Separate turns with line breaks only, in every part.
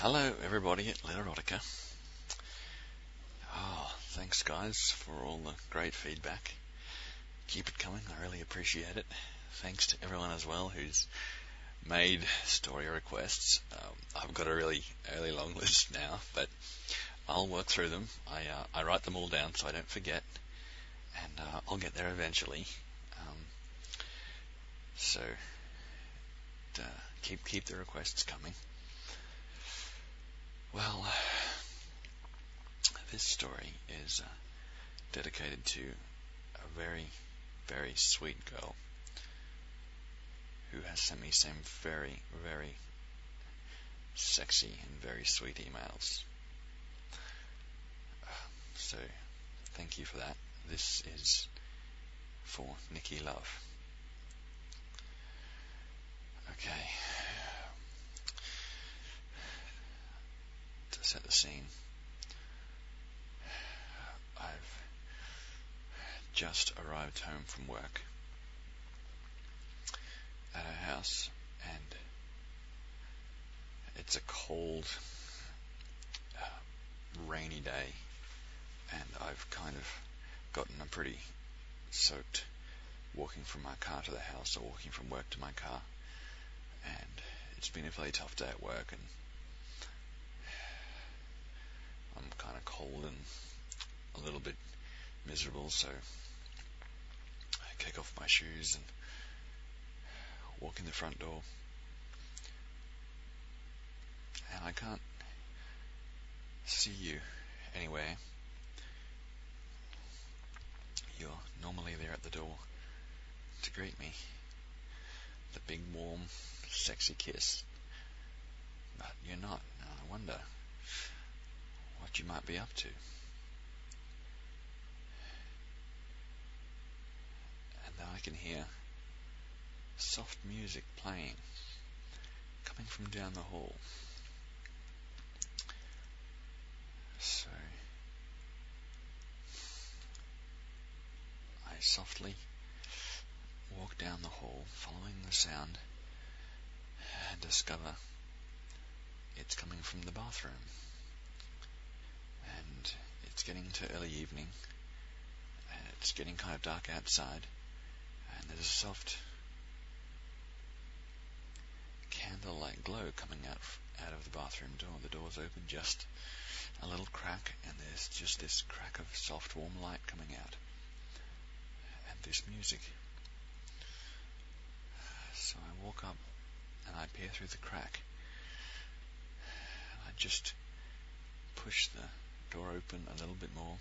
Hello, everybody at Literotica. Oh, thanks, guys, for all the great feedback. Keep it coming. I really appreciate it. Thanks to everyone as well who's made story requests. I've got a really early long list now, but I'll work through them. I write them all down so I don't forget, and I'll get there eventually. So keep the requests coming. Well, this story is dedicated to a very, very sweet girl who has sent me some very, very sexy and very sweet emails. So, thank you for that. This is for Nikki Love. Okay. To set the scene, I've just arrived home from work at her house, and it's a cold, rainy day, and I've kind of gotten a pretty soaked walking from my car to the house or walking from work to my car, and it's been a very tough day at work, and I'm kind of cold and a little bit miserable, so I kick off my shoes and walk in the front door, and I can't see you anywhere. You're normally there at the door to greet me, the big, warm, sexy kiss, but you're not. I wonder what you might be up to. And then I can hear soft music playing, coming from down the hall. So I softly walk down the hall, following the sound, and discover it's coming from the bathroom. And it's getting to early evening, and it's getting kind of dark outside, and there's a soft candlelight glow coming out of the bathroom door. The door's open just a little crack, and there's just this crack of soft, warm light coming out, and this music. So I walk up, and I peer through the crack, and I just push the door open a little bit more.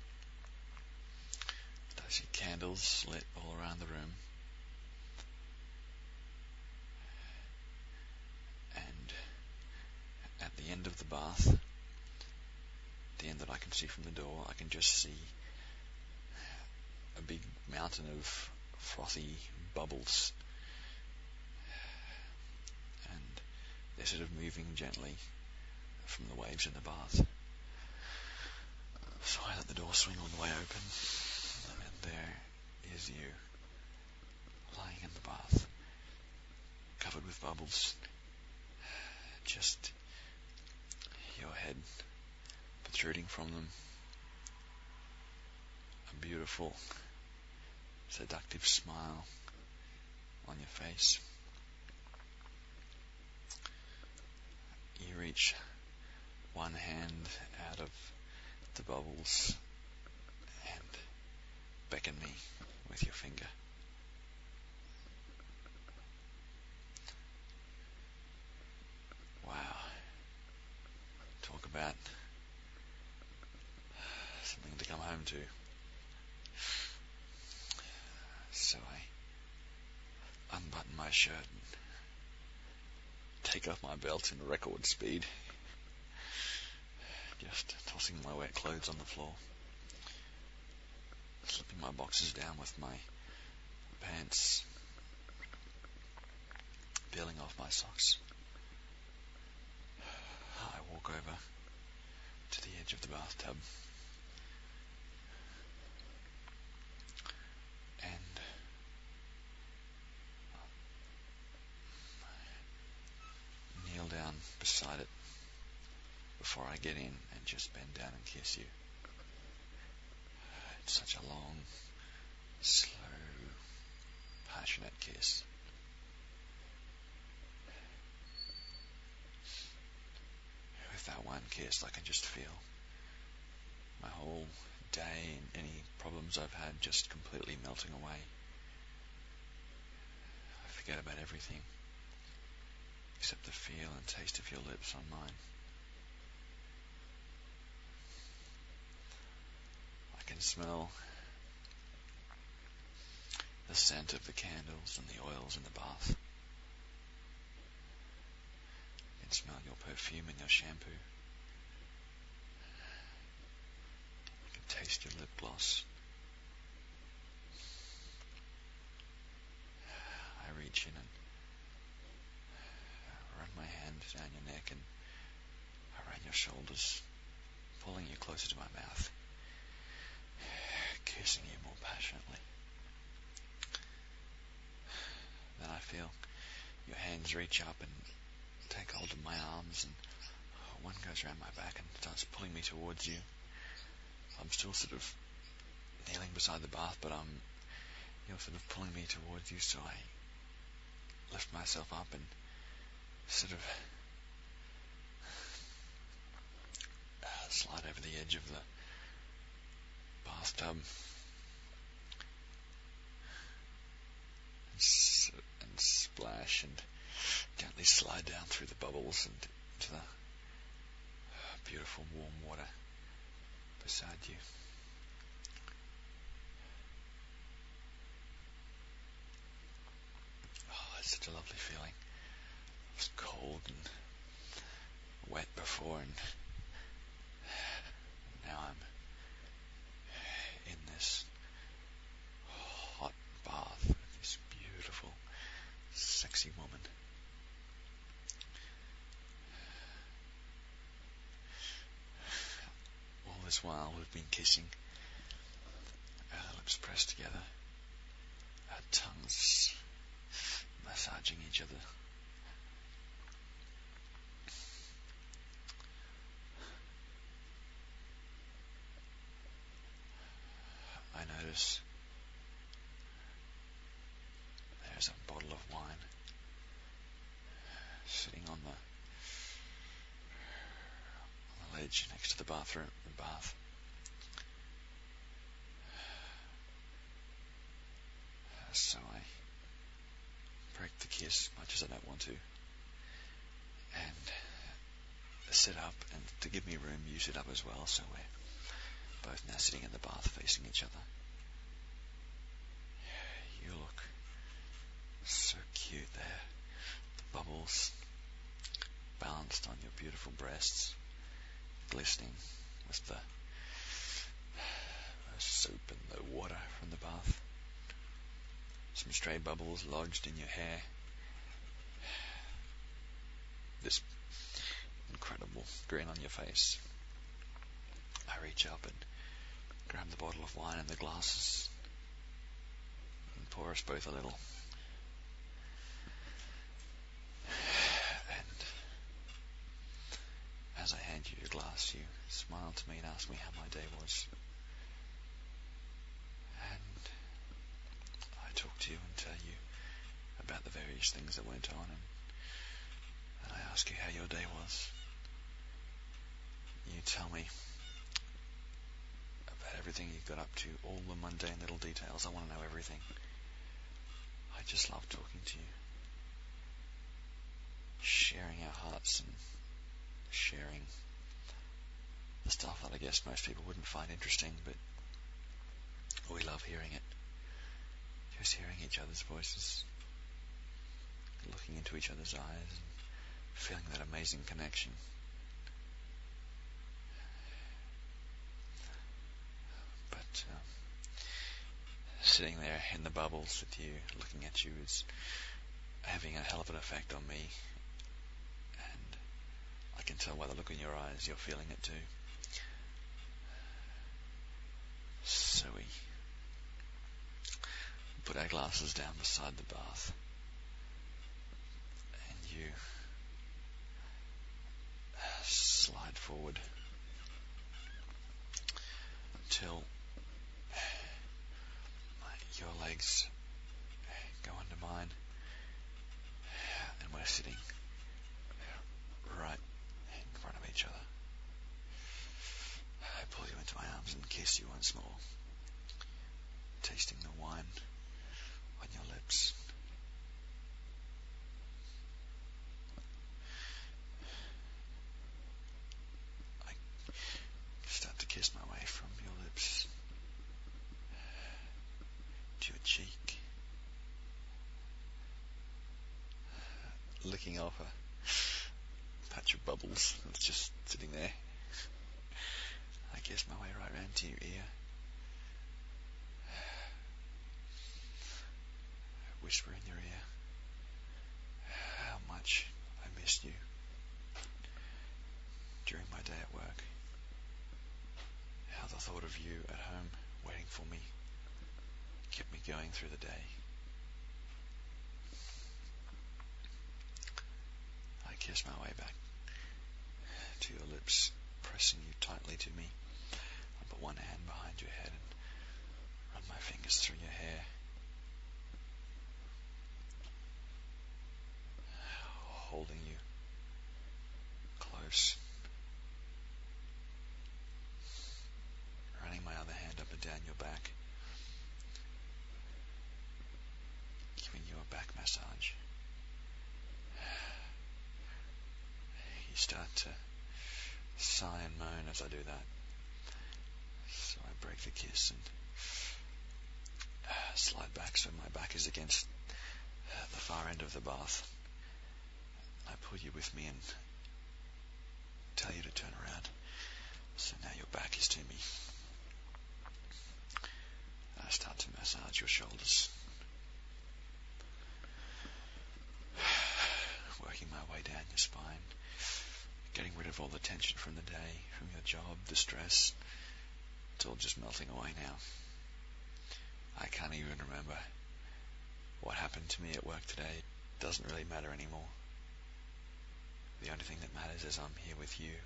I see candles lit all around the room, and at the end of the bath, the end that I can see from the door, I can just see a big mountain of frothy bubbles, and they're sort of moving gently from the waves in the bath. So I let the door swing all the way open, and there is you, lying in the bath, covered with bubbles, just your head protruding from them, a beautiful, seductive smile on your face. You reach one hand out of the bubbles and beckon me with your finger. Wow. Talk about something to come home to. So I unbutton my shirt and take off my belt in record speed, just tossing my wet clothes on the floor, slipping my boxes down with my pants, peeling off my socks. I walk over to the edge of the bathtub and kneel down beside it before I get in and just bend down and kiss you. It's such a long, slow, passionate kiss. With that one kiss, I can just feel my whole day and any problems I've had just completely melting away. I forget about everything except the feel and taste of your lips on mine. I can smell the scent of the candles and the oils in the bath. I can smell your perfume and your shampoo. I can taste your lip gloss. I reach in and run my hand down your neck and around your shoulders, pulling you closer to my mouth, kissing you more passionately. Then I feel your hands reach up and take hold of my arms, and one goes around my back and starts pulling me towards you. I'm still sort of kneeling beside the bath, but you're sort of pulling me towards you, so I lift myself up and sort of slide over the edge of the bathtub and splash and gently slide down through the bubbles and into the beautiful warm water beside you. Oh, it's such a lovely feeling. It was cold and wet before, and now I'm in this hot bath with this beautiful, sexy woman. All this while we've been kissing, our lips pressed together, our tongues massaging each other. I notice there's a bottle of wine sitting on the ledge next to the bath. So I break the kiss, much as I don't want to, and sit up, and to give me room, you sit up as well, so we're both now sitting in the bath facing each other. You look so cute there. The bubbles balanced on your beautiful breasts, glistening with the soap and the water from the bath. Some stray bubbles lodged in your hair. This incredible grin on your face. I reach up and grab the bottle of wine and the glasses and pour us both a little. And as I hand you your glass, you smile to me and ask me how my day was. And I talk to you and tell you about the various things that went on, and I ask you how your day was. You tell me about everything you got up to, all the mundane little details. I want to know everything. I just love talking to you, sharing our hearts and sharing the stuff that I guess most people wouldn't find interesting, but we love hearing it. Just hearing each other's voices, looking into each other's eyes, and feeling that amazing connection. But sitting there in the bubbles with you, looking at you, is having a hell of an effect on me, and I can tell by the look in your eyes you're feeling it too. So we put our glasses down beside the bath, and you slide forward until your legs go under mine, and we're sitting right in front of each other. I pull you into my arms and kiss you once more, tasting the wine on your lips. I start to kiss my way from your lips to your cheek, licking off a patch of bubbles that's just sitting there. I kiss my way right round to your ear, whisper in your ear how much I missed you during my day at work, how the thought of you at home waiting for me kept me going through the day. I kiss my way back to your lips, pressing you tightly to me. I put one hand behind your head and run my fingers through your hair, holding you close, running my other hand up and down your back, giving you a back massage. You start to sigh and moan as I do that, so I break the kiss and slide back so my back is against the far end of the bath. I pull you with me and tell you to turn around, so now your back is to me. I start to massage your shoulders, working my way down your spine, getting rid of all the tension from the day, from your job, the stress. It's all just melting away now. I can't even remember what happened to me at work today. It doesn't really matter anymore. The only thing that matters is I'm here with you.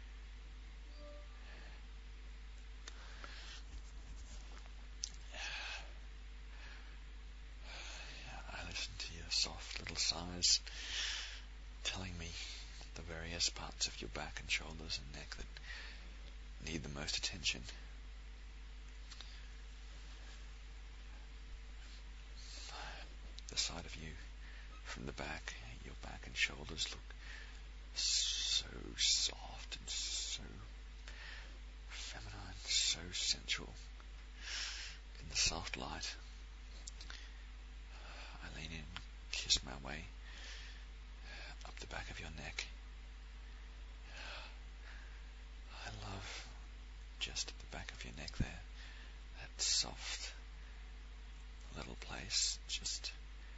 I listen to your soft little sighs, telling me the various parts of your back and shoulders and neck that need the most attention. The side of you from the back, your back and shoulders look so soft and so feminine, so sensual in the soft light. I lean in and kiss my way up the back of your neck. I love just at the back of your neck there, that soft little place just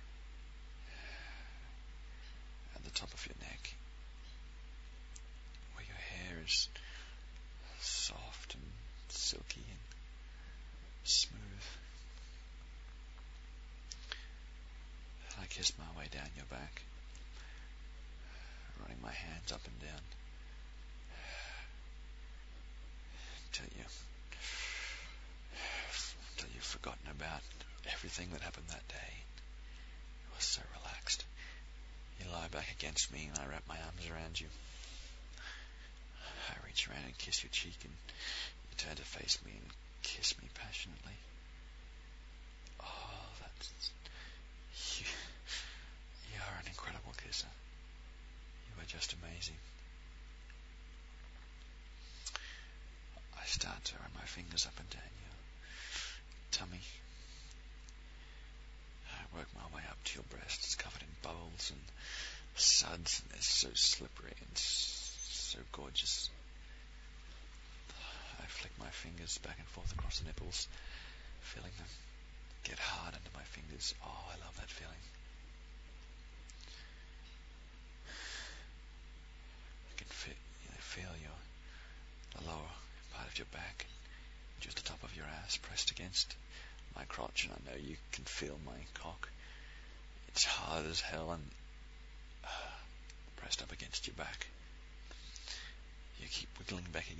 at the top of your neck, where your hair is soft and silky and smooth. I kiss my way down your back, running my hands up and down till you've forgotten about everything that happened that day. You were so relaxed. You lie back against me and I wrap my arms around you. I reach around and kiss your cheek and you turn to face me and kiss me passionately. Oh, you are an incredible kisser. You are just amazing. I start to run my fingers up and down your tummy. I work my way up to your breast. It's covered in bubbles and suds, and it's so slippery and so gorgeous. I flick my fingers back and forth across the nipples, feeling them get hard under my fingers. Oh, I love that feeling. I can feel the lower part of your back, just the top of your ass pressed against my crotch, and I know you can feel my cock. It's hard as hell and pressed up against your back. You keep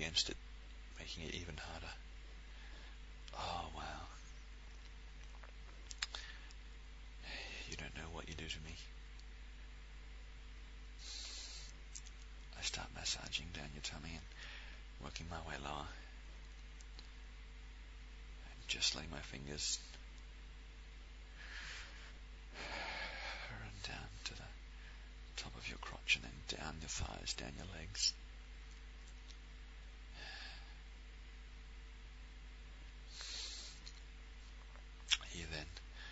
against it, making it even harder. Oh, wow. You don't know what you do to me. I start massaging down your tummy and working my way lower. And just letting my fingers run down to the top of your crotch and then down your thighs, down your legs. You then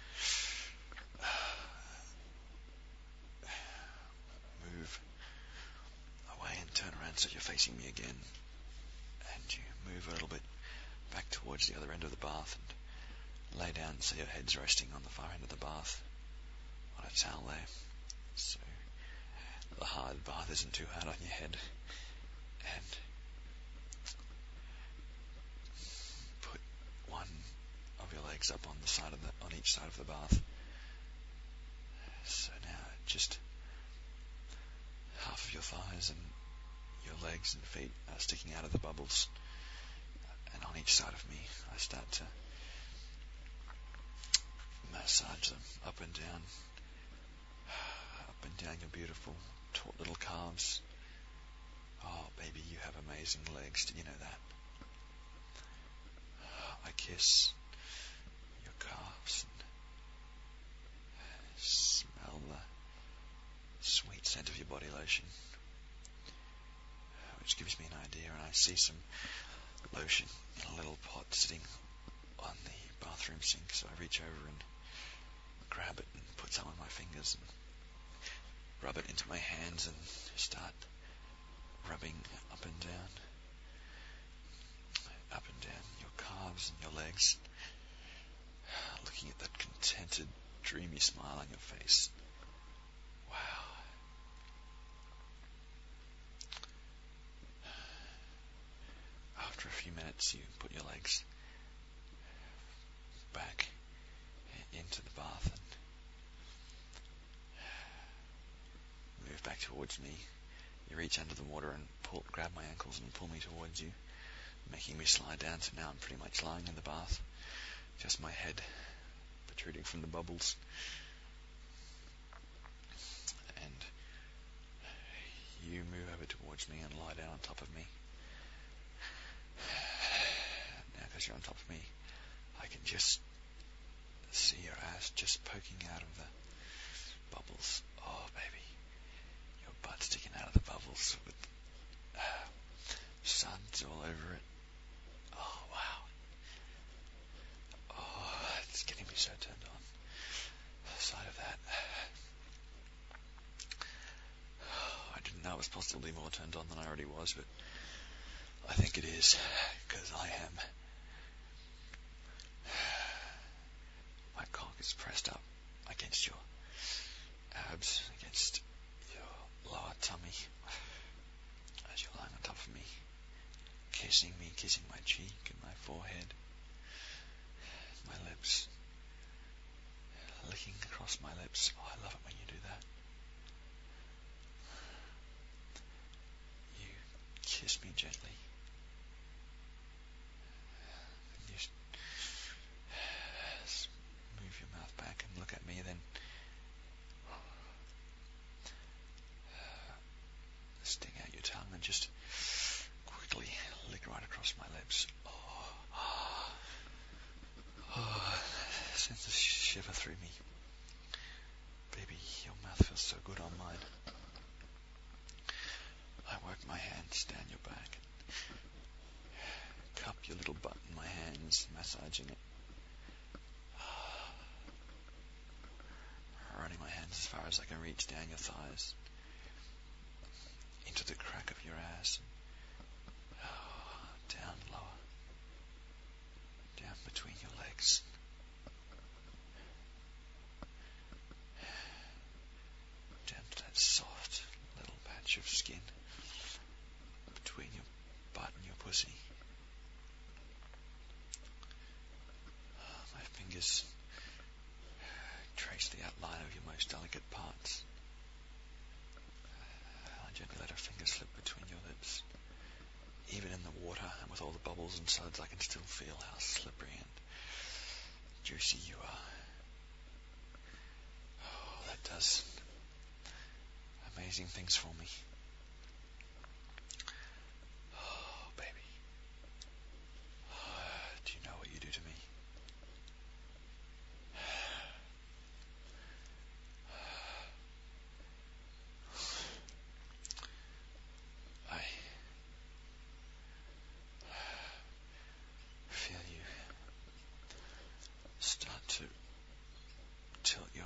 move away and turn around so you're facing me again, and you move a little bit back towards the other end of the bath and lay down so your head's resting on the far end of the bath on a towel there, so the hard bath isn't too hard on your head. And put one of your legs up on each side of the bath. So now just half of your thighs and your legs and feet are sticking out of the bubbles, and on each side of me I start to massage them up and down your beautiful taut little calves. Oh baby, you have amazing legs, did you know that? I kiss your calves and smell the sweet scent of your body lotion, which gives me an idea, and I see some lotion in a little pot sitting on the bathroom sink, so I reach over and grab it and put some on my fingers and rub it into my hands and start rubbing up and down your calves and your legs, looking at that contented, dreamy smile on your face. Wow. After a few minutes, you put your legs back into the bath and move back towards me. You reach under the water and grab my ankles and pull me towards you, making me slide down, so now I'm pretty much lying in the bath, just my head protruding from the bubbles. And you move over towards me and lie down on top of me. Now, because you're on top of me, I can just see your ass just poking out of the bubbles. Oh, baby. Your butt sticking out of the bubbles with suds all over it. Oh, wow. Oh, it's getting me so turned on. The sight of that. I didn't know I was possibly more turned on than I already was, but I think it is, because I am. My cock is pressed up against your abs, against your lower tummy, as you're lying on top of me, kissing me, kissing my cheek and my forehead, my lips, licking across my lips. Oh, I love it when you do that. You kiss me gently. And you move your mouth back and look at me, then sting out your tongue and just quickly lick right across my lips. Sends a shiver through me. Baby, your mouth feels so good on mine. I work my hands down your back, cup your little butt in my hands, massaging it. Running my hands as far as I can reach down your thighs, into the crack of your ass, down lower, down between your legs, down to that soft little patch of skin between your butt and your pussy. My fingers trace the outline of your most delicate parts. I gently let her fingers slip between your lips. Even in the water insides I can still feel how slippery and juicy you are. Oh, that does amazing things for me. Oh, baby. Do you know what you do to me? I feel you start to tilt your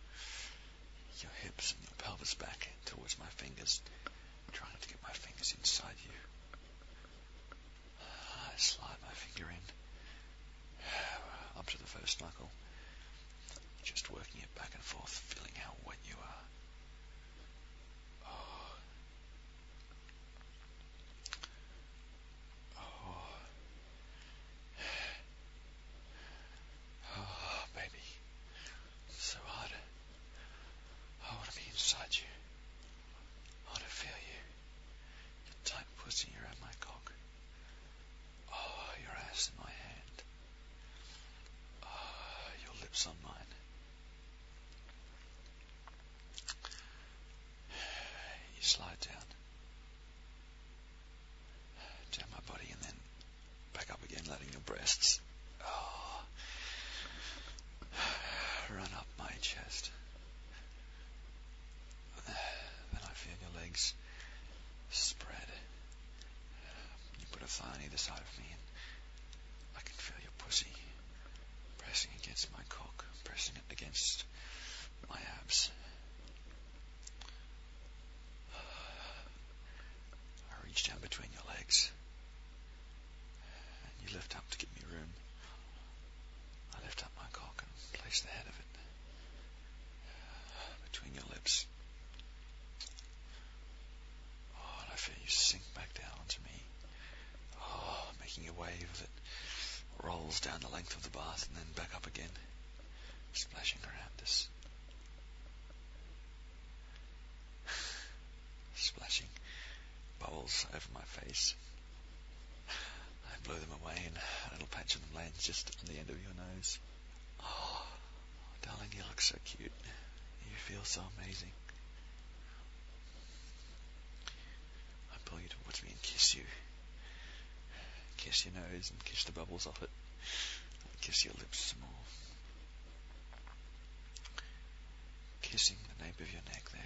hips and your pelvis back towards my fingers, trying to get my fingers inside you. I slide my finger in up to the first knuckle, just working it back and forth, feeling how wet you are. Oh. Oh. Oh, baby. So hard. I want to be inside you. I want to feel you. Your tight pussy around my cock. Oh, your ass in my hand. Oh, your lips on mine. You slide down my body and then back up again, letting your breasts run up my chest. Then I feel your legs spread. You put a thigh on either side of me and I can feel your pussy pressing against my cock, pressing it against my abs. I reach down between your legs and you lift up to give me room. I lift up my cock and place the head of it between your lips. Oh, and I feel you sink back down onto me. Oh, making a wave that rolls down the length of the bath and then back up again, splashing around us. Splashing bubbles over my face. I blow them away and a little patch of them lands just on the end of your nose. Oh, darling, you look so cute. You feel so amazing. I pull you towards me and kiss you. Kiss your nose and kiss the bubbles off it. And kiss your lips some more. Kissing the nape of your neck there.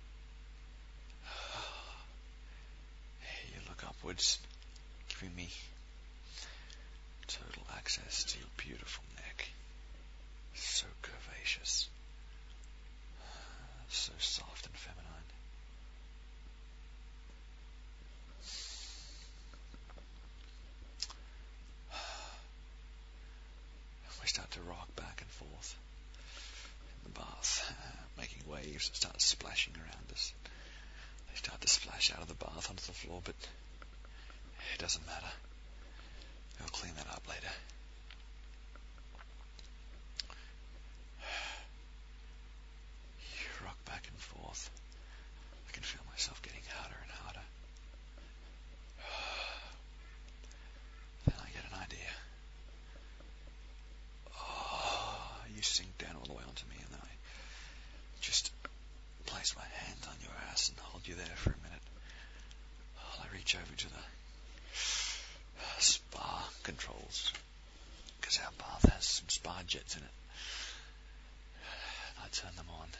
You look upwards, giving me total access to your beautiful neck. So curvaceous. So soft and feminine. We start to rock back and forth in the bath, making waves that start splashing around us. They start to splash out of the bath onto the floor, but it doesn't matter. We'll clean that up later. You rock back and forth. I can feel myself getting harder and harder. Then I get an idea. Oh, you sink down all the way onto me, and then I just place my hand on your ass and hold you there for a minute while I reach over to the spa controls, because our bath has some spa jets in it. I turn them on.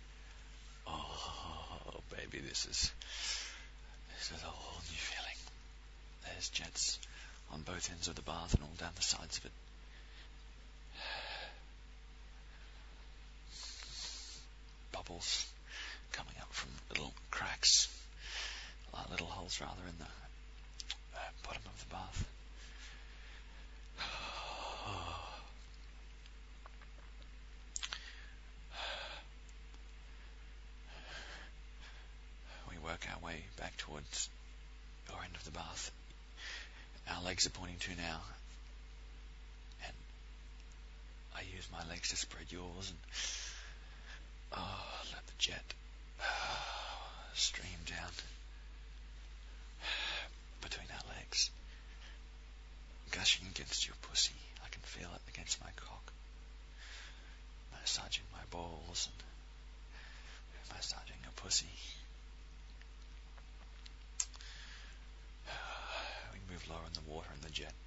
Oh, baby, this is a whole new feeling. There's jets on both ends of the bath and all down the sides of it. Bubbles coming up from little cracks, little holes rather, in the bottom of the bath. We work our way back towards your end of the bath. Our legs are pointing to now, and I use my legs to spread yours and let the jet stream down between our legs, against my cock, massaging my balls and massaging your pussy. We move lower in the water and the jet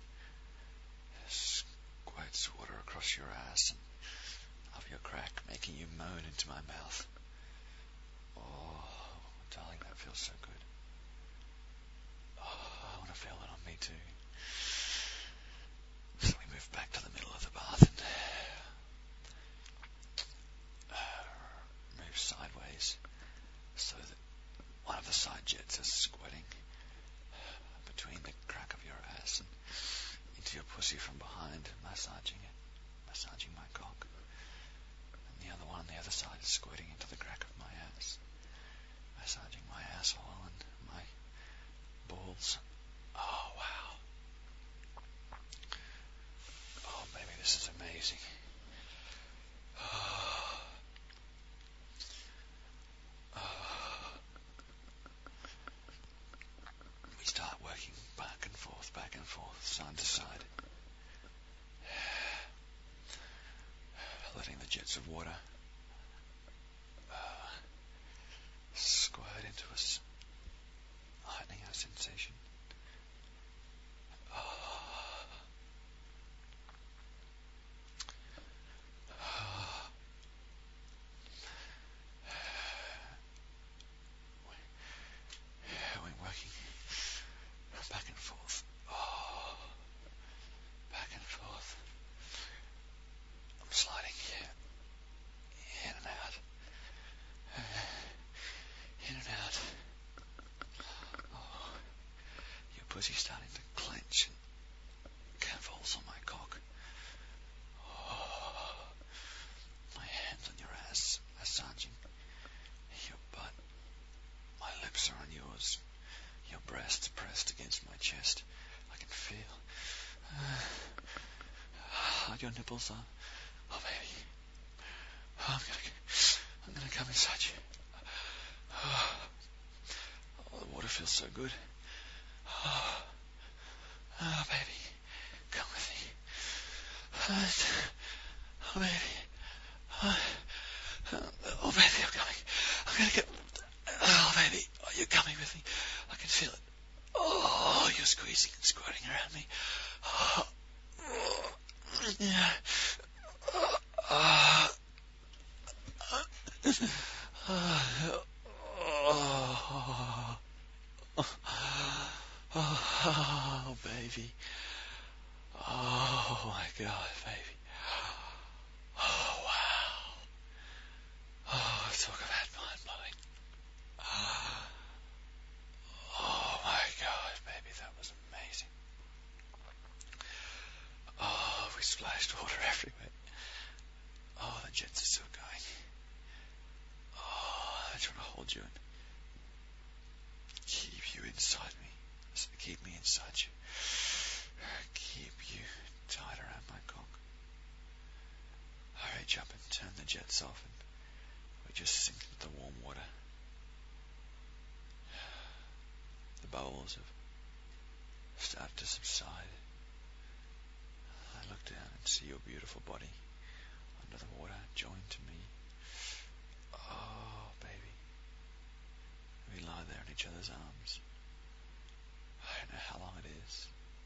squirts water across your ass and up your crack, making you moan into my mouth. Oh, darling, that feels so good. Oh, I want to feel that on me too. So we move back to the middle of the bath and move sideways so that one of the side jets is squirting between the crack of your ass and into your pussy from behind, massaging it, massaging my cock. And the other one on the other side is squirting into the crack of my ass, massaging my asshole and my balls. Oh, wow. Oh, baby, this is amazing. Oh. Oh. We start working back and forth, side to side, letting the jets of water squirt into us, heightening our sensation. Oh. Oh. We're working back and forth. Oh. Back and forth. I'm sliding in and out. In and out. Oh. Your pussy's starting to clench and convulse on my cock. Oh. My hands on your ass, massaging your butt. My lips are on yours. Your breasts pressed against my chest. I can feel how your nipples are. Oh, baby. Oh, I'm gonna come inside you. Oh, the water feels so good. Oh, baby. Come with me. Oh, baby. Oh, baby, I'm coming. I'm gonna get... Oh, baby. Oh, you're coming with me. I can feel it. Oh, you're squeezing and squirting around me. Oh, yeah. Oh, baby. Oh, my God, baby. Oh, wow. Oh, talk about mind-blowing. Oh, my God, baby, that was amazing. Oh, we splashed water everywhere. Oh, the jets are still going. Oh, I just want to hold you and keep you inside me. So keep me inside you. Keep you tight around my cock. I reach up and turn the jets off and we just sink into the warm water. The bubbles have started to subside. I look down and see your beautiful body under the water, joined to me. Oh, baby. We lie there in each other's arms. I don't know how long it is.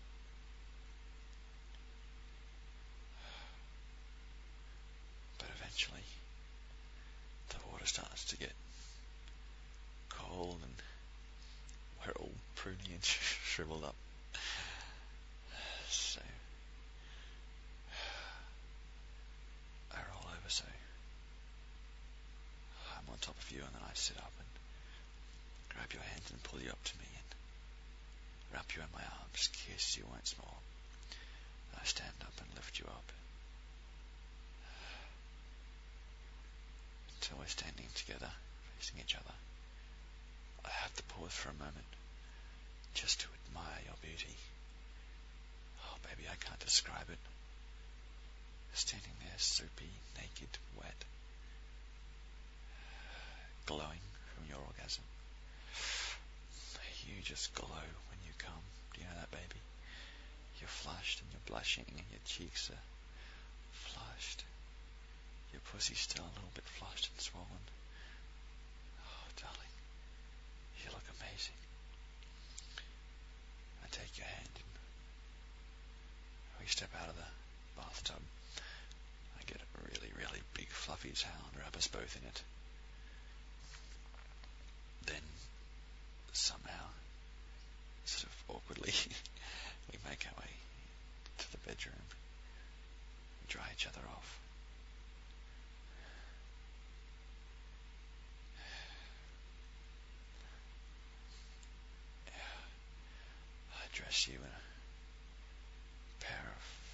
But eventually, the water starts to get cold and we're all pruny and shriveled up. So, I roll over so I'm on top of you, and then I sit up and grab your hands and pull you up to me and wrap you in my arms, kiss you once more. And I stand up and lift you up until we're standing together, facing each other. I have to pause for a moment just to admire your beauty. Oh, baby, I can't describe it. Standing there, soapy, naked, wet, glowing from your orgasm. You just glow when you come. Do you know that, baby? You're flushed and you're blushing and your cheeks are flushed. Your pussy's still a little bit flushed and swollen. Oh, darling, you look amazing. I take your hand and we step out of the bathtub. I get a really, really big fluffy towel and wrap us both in it. Then, somehow, sort of awkwardly, we make our way to the bedroom and dry each other off. I dress you in a pair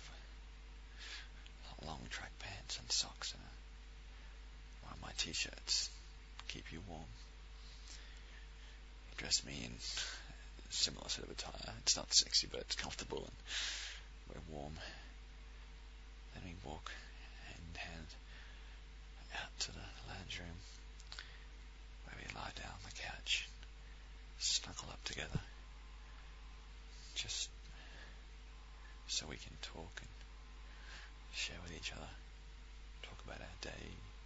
of long track pants and socks and one of my t-shirts. Keep you warm. You dress me in a similar sort of attire. It's not sexy, but it's comfortable and we're warm. Then we walk hand in hand out to the lounge room where we lie down on the couch, snuggle up together, just so we can talk and share with each other, talk about our day,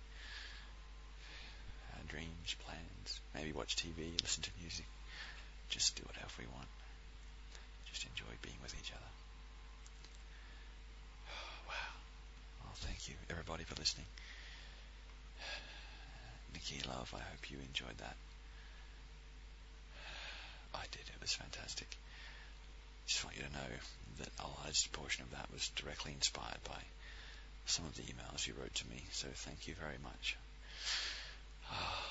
our dreams, plans, maybe watch TV, listen to music, just do whatever we want, just enjoy being with each other. Wow. Well, thank you everybody for listening. Nikki, love, I hope you enjoyed that. I did, it was fantastic. Just want you to know that a large portion of that was directly inspired by some of the emails you wrote to me, so thank you very much.